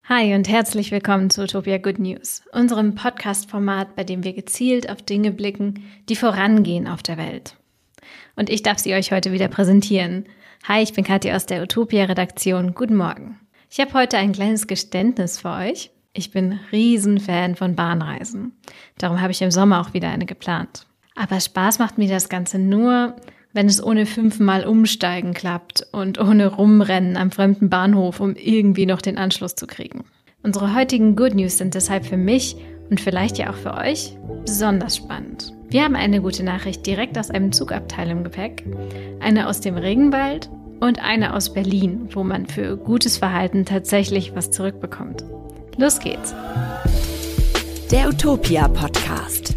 Hi und herzlich willkommen zu Utopia Good News, unserem Podcast-Format, bei dem wir gezielt auf Dinge blicken, die vorangehen auf der Welt. Und ich darf sie euch heute wieder präsentieren. Hi, ich bin Kathi aus der Utopia-Redaktion. Guten Morgen. Ich habe heute ein kleines Geständnis für euch. Ich bin Riesenfan von Bahnreisen. Darum habe ich im Sommer auch wieder eine geplant. Aber Spaß macht mir das Ganze nur, wenn es ohne 5-mal Umsteigen klappt und ohne Rumrennen am fremden Bahnhof, um irgendwie noch den Anschluss zu kriegen. Unsere heutigen Good News sind deshalb für mich und vielleicht ja auch für euch besonders spannend. Wir haben eine gute Nachricht direkt aus einem Zugabteil im Gepäck, eine aus dem Regenwald und eine aus Berlin, wo man für gutes Verhalten tatsächlich was zurückbekommt. Los geht's! Der Utopia-Podcast.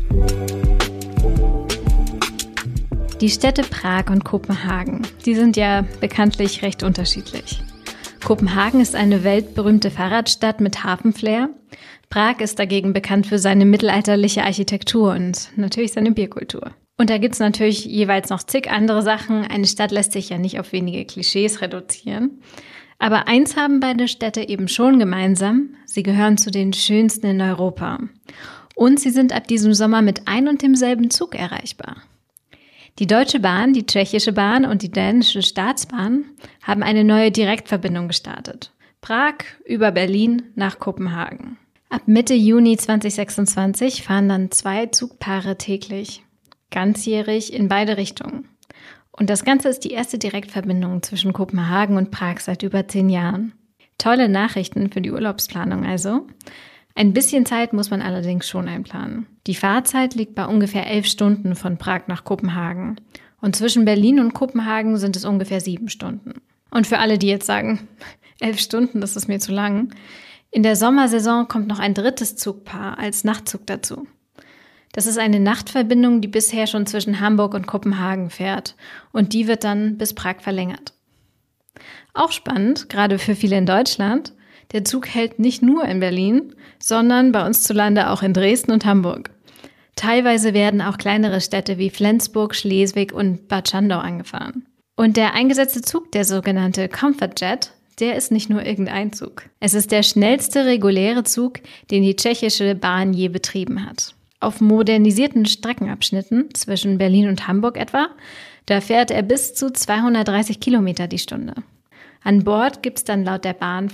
Die Städte Prag und Kopenhagen, die sind ja bekanntlich recht unterschiedlich. Kopenhagen ist eine weltberühmte Fahrradstadt mit Hafenflair. Prag ist dagegen bekannt für seine mittelalterliche Architektur und natürlich seine Bierkultur. Und da gibt's natürlich jeweils noch zig andere Sachen. Eine Stadt lässt sich ja nicht auf wenige Klischees reduzieren. Aber eins haben beide Städte eben schon gemeinsam. Sie gehören zu den schönsten in Europa. Und sie sind ab diesem Sommer mit ein und demselben Zug erreichbar. Die Deutsche Bahn, die Tschechische Bahn und die Dänische Staatsbahn haben eine neue Direktverbindung gestartet. Prag über Berlin nach Kopenhagen. Ab Mitte Juni 2026 fahren dann 2 Zugpaare täglich, ganzjährig in beide Richtungen. Und das Ganze ist die erste Direktverbindung zwischen Kopenhagen und Prag seit über 10 Jahren. Tolle Nachrichten für die Urlaubsplanung also. Ein bisschen Zeit muss man allerdings schon einplanen. Die Fahrzeit liegt bei ungefähr 11 Stunden von Prag nach Kopenhagen. Und zwischen Berlin und Kopenhagen sind es ungefähr 7 Stunden. Und für alle, die jetzt sagen, 11 Stunden, das ist mir zu lang. In der Sommersaison kommt noch ein drittes Zugpaar als Nachtzug dazu. Das ist eine Nachtverbindung, die bisher schon zwischen Hamburg und Kopenhagen fährt. Und die wird dann bis Prag verlängert. Auch spannend, gerade für viele in Deutschland. Der Zug hält nicht nur in Berlin, sondern bei uns zu Lande auch in Dresden und Hamburg. Teilweise werden auch kleinere Städte wie Flensburg, Schleswig und Bad Schandau angefahren. Und der eingesetzte Zug, der sogenannte Comfortjet, der ist nicht nur irgendein Zug. Es ist der schnellste reguläre Zug, den die tschechische Bahn je betrieben hat. Auf modernisierten Streckenabschnitten zwischen Berlin und Hamburg etwa, da fährt er bis zu 230 Kilometer die Stunde. An Bord gibt's dann laut der Bahn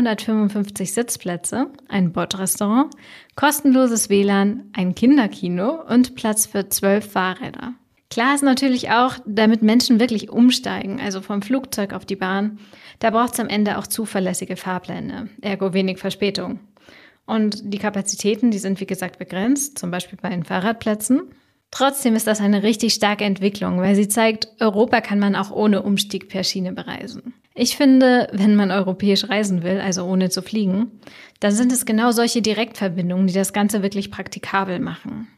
555 Sitzplätze, ein Bordrestaurant, kostenloses WLAN, ein Kinderkino und Platz für 12 Fahrräder. Klar ist natürlich auch, damit Menschen wirklich umsteigen, also vom Flugzeug auf die Bahn, da braucht's am Ende auch zuverlässige Fahrpläne, ergo wenig Verspätung. Und die Kapazitäten, die sind wie gesagt begrenzt, zum Beispiel bei den Fahrradplätzen. Trotzdem ist das eine richtig starke Entwicklung, weil sie zeigt, Europa kann man auch ohne Umstieg per Schiene bereisen. Ich finde, wenn man europäisch reisen will, also ohne zu fliegen, dann sind es genau solche Direktverbindungen, die das Ganze wirklich praktikabel machen.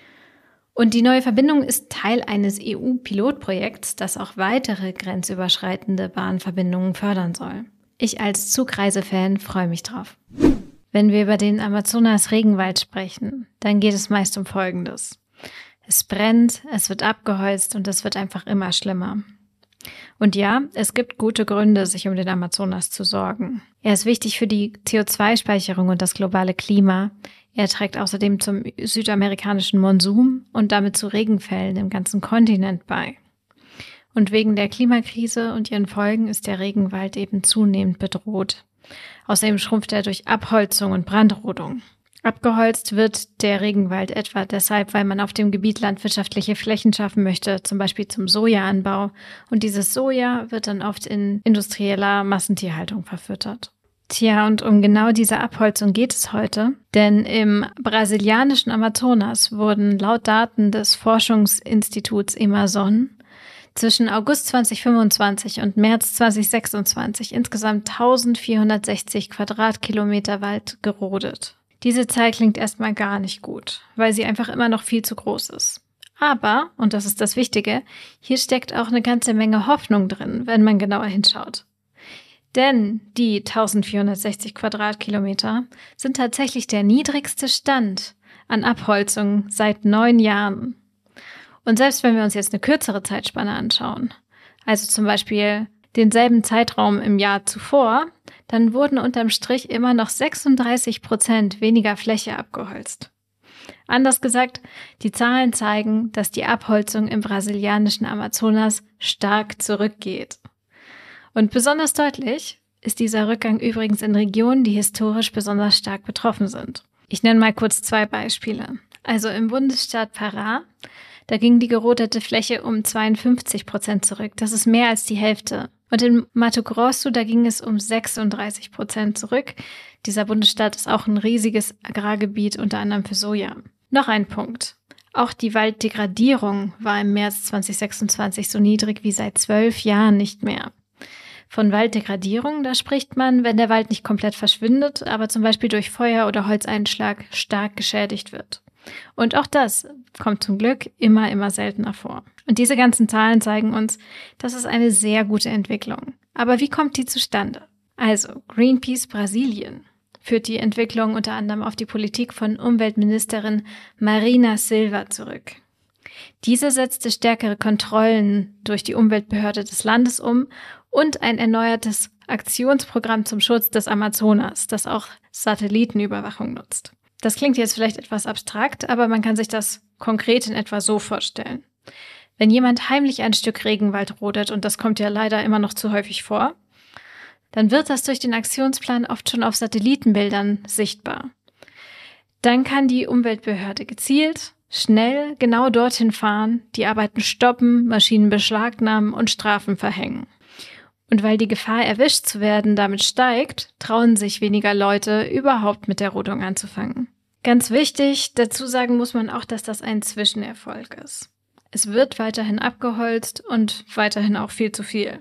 Und die neue Verbindung ist Teil eines EU-Pilotprojekts, das auch weitere grenzüberschreitende Bahnverbindungen fördern soll. Ich als Zugreisefan freue mich drauf. Wenn wir über den Amazonas-Regenwald sprechen, dann geht es meist um Folgendes. Es brennt, es wird abgeholzt und es wird einfach immer schlimmer. Und ja, es gibt gute Gründe, sich um den Amazonas zu sorgen. Er ist wichtig für die CO2-Speicherung und das globale Klima. Er trägt außerdem zum südamerikanischen Monsun und damit zu Regenfällen im ganzen Kontinent bei. Und wegen der Klimakrise und ihren Folgen ist der Regenwald eben zunehmend bedroht. Außerdem schrumpft er durch Abholzung und Brandrodung. Abgeholzt wird der Regenwald etwa deshalb, weil man auf dem Gebiet landwirtschaftliche Flächen schaffen möchte, zum Beispiel zum Sojaanbau. Und dieses Soja wird dann oft in industrieller Massentierhaltung verfüttert. Tja, und um genau diese Abholzung geht es heute, denn im brasilianischen Amazonas wurden laut Daten des Forschungsinstituts Amazon zwischen August 2025 und März 2026 insgesamt 1460 Quadratkilometer Wald gerodet. Diese Zahl klingt erstmal gar nicht gut, weil sie einfach immer noch viel zu groß ist. Aber, und das ist das Wichtige, hier steckt auch eine ganze Menge Hoffnung drin, wenn man genauer hinschaut. Denn die 1460 Quadratkilometer sind tatsächlich der niedrigste Stand an Abholzung seit 9 Jahren. Und selbst wenn wir uns jetzt eine kürzere Zeitspanne anschauen, also zum Beispiel denselben Zeitraum im Jahr zuvor, dann wurden unterm Strich immer noch 36% weniger Fläche abgeholzt. Anders gesagt, die Zahlen zeigen, dass die Abholzung im brasilianischen Amazonas stark zurückgeht. Und besonders deutlich ist dieser Rückgang übrigens in Regionen, die historisch besonders stark betroffen sind. Ich nenne mal kurz 2 Beispiele. Also im Bundesstaat Pará, da ging die gerodete Fläche um 52% zurück. Das ist mehr als die Hälfte. Und in Mato Grosso, da ging es um 36% zurück. Dieser Bundesstaat ist auch ein riesiges Agrargebiet, unter anderem für Soja. Noch ein Punkt. Auch die Walddegradierung war im März 2026 so niedrig wie seit 12 Jahren nicht mehr. Von Walddegradierung, da spricht man, wenn der Wald nicht komplett verschwindet, aber zum Beispiel durch Feuer oder Holzeinschlag stark geschädigt wird. Und auch das kommt zum Glück immer seltener vor. Und diese ganzen Zahlen zeigen uns, das ist eine sehr gute Entwicklung. Aber wie kommt die zustande? Also, Greenpeace Brasilien führt die Entwicklung unter anderem auf die Politik von Umweltministerin Marina Silva zurück. Diese setzte stärkere Kontrollen durch die Umweltbehörde des Landes um und ein erneuertes Aktionsprogramm zum Schutz des Amazonas, das auch Satellitenüberwachung nutzt. Das klingt jetzt vielleicht etwas abstrakt, aber man kann sich das konkret in etwa so vorstellen. Wenn jemand heimlich ein Stück Regenwald rodet, und das kommt ja leider immer noch zu häufig vor, dann wird das durch den Aktionsplan oft schon auf Satellitenbildern sichtbar. Dann kann die Umweltbehörde gezielt, schnell, genau dorthin fahren, die Arbeiten stoppen, Maschinen beschlagnahmen und Strafen verhängen. Und weil die Gefahr, erwischt zu werden, damit steigt, trauen sich weniger Leute, überhaupt mit der Rodung anzufangen. Ganz wichtig, dazu sagen muss man auch, dass das ein Zwischenerfolg ist. Es wird weiterhin abgeholzt und weiterhin auch viel zu viel.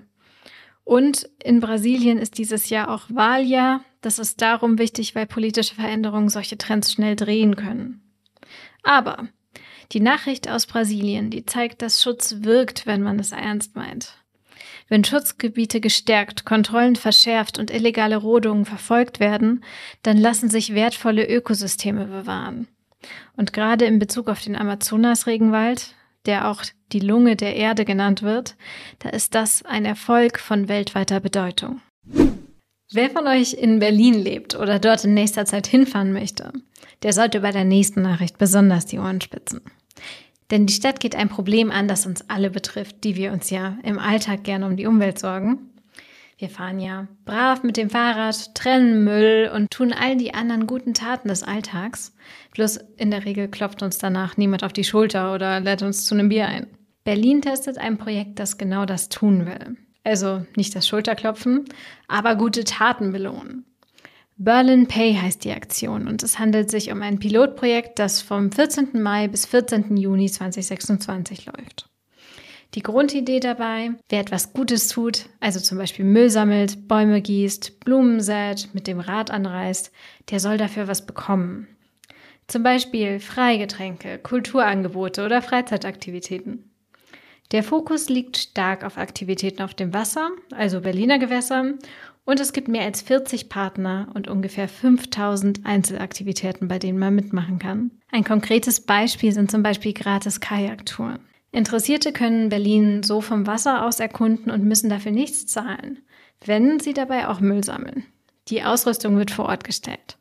Und in Brasilien ist dieses Jahr auch Wahljahr. Das ist darum wichtig, weil politische Veränderungen solche Trends schnell drehen können. Aber die Nachricht aus Brasilien, die zeigt, dass Schutz wirkt, wenn man es ernst meint. Wenn Schutzgebiete gestärkt, Kontrollen verschärft und illegale Rodungen verfolgt werden, dann lassen sich wertvolle Ökosysteme bewahren. Und gerade in Bezug auf den Amazonas-Regenwald, der auch die Lunge der Erde genannt wird, da ist das ein Erfolg von weltweiter Bedeutung. Wer von euch in Berlin lebt oder dort in nächster Zeit hinfahren möchte, der sollte bei der nächsten Nachricht besonders die Ohren spitzen. Denn die Stadt geht ein Problem an, das uns alle betrifft, die wir uns ja im Alltag gerne um die Umwelt sorgen. Wir fahren ja brav mit dem Fahrrad, trennen Müll und tun all die anderen guten Taten des Alltags. Bloß in der Regel klopft uns danach niemand auf die Schulter oder lädt uns zu einem Bier ein. Berlin testet ein Projekt, das genau das tun will. Also nicht das Schulterklopfen, aber gute Taten belohnen. Berlin Pay heißt die Aktion und es handelt sich um ein Pilotprojekt, das vom 14. Mai bis 14. Juni 2026 läuft. Die Grundidee dabei, wer etwas Gutes tut, also zum Beispiel Müll sammelt, Bäume gießt, Blumen sät, mit dem Rad anreist, der soll dafür was bekommen. Zum Beispiel Freigetränke, Kulturangebote oder Freizeitaktivitäten. Der Fokus liegt stark auf Aktivitäten auf dem Wasser, also Berliner Gewässern, und es gibt mehr als 40 Partner und ungefähr 5000 Einzelaktivitäten, bei denen man mitmachen kann. Ein konkretes Beispiel sind zum Beispiel gratis Kajaktouren. Interessierte können Berlin so vom Wasser aus erkunden und müssen dafür nichts zahlen, wenn sie dabei auch Müll sammeln. Die Ausrüstung wird vor Ort gestellt.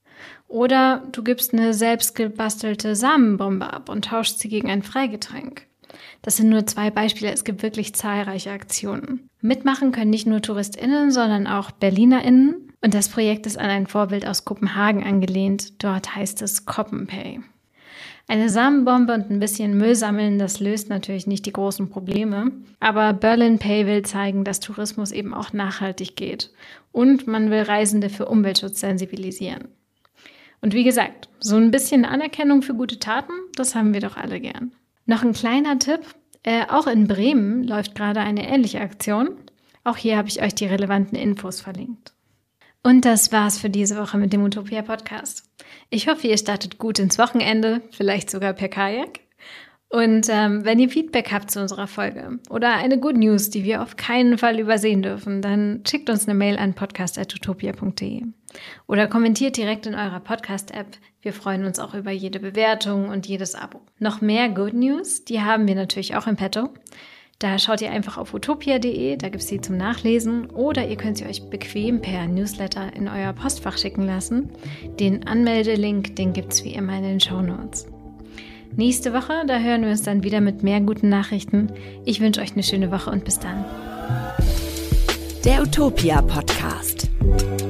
Oder du gibst eine selbst gebastelte Samenbombe ab und tauschst sie gegen ein Freigetränk. Das sind nur 2 Beispiele, es gibt wirklich zahlreiche Aktionen. Mitmachen können nicht nur TouristInnen, sondern auch BerlinerInnen. Und das Projekt ist an ein Vorbild aus Kopenhagen angelehnt. Dort heißt es CoppenPay. Eine Samenbombe und ein bisschen Müll sammeln, das löst natürlich nicht die großen Probleme. Aber Berlin Pay will zeigen, dass Tourismus eben auch nachhaltig geht. Und man will Reisende für Umweltschutz sensibilisieren. Und wie gesagt, so ein bisschen Anerkennung für gute Taten, das haben wir doch alle gern. Noch ein kleiner Tipp, auch in Bremen läuft gerade eine ähnliche Aktion. Auch hier habe ich euch die relevanten Infos verlinkt. Und das war's für diese Woche mit dem Utopia Podcast. Ich hoffe, ihr startet gut ins Wochenende, vielleicht sogar per Kajak. Und wenn ihr Feedback habt zu unserer Folge oder eine Good News, die wir auf keinen Fall übersehen dürfen, dann schickt uns eine Mail an podcast@utopia.de oder kommentiert direkt in eurer Podcast-App. Wir freuen uns auch über jede Bewertung und jedes Abo. Noch mehr Good News, die haben wir natürlich auch im Petto. Da schaut ihr einfach auf utopia.de, da gibt es sie zum Nachlesen, oder ihr könnt sie euch bequem per Newsletter in euer Postfach schicken lassen. Den Anmeldelink, den gibt es wie immer in den Shownotes. Nächste Woche, da hören wir uns dann wieder mit mehr guten Nachrichten. Ich wünsche euch eine schöne Woche und bis dann. Der Utopia Podcast.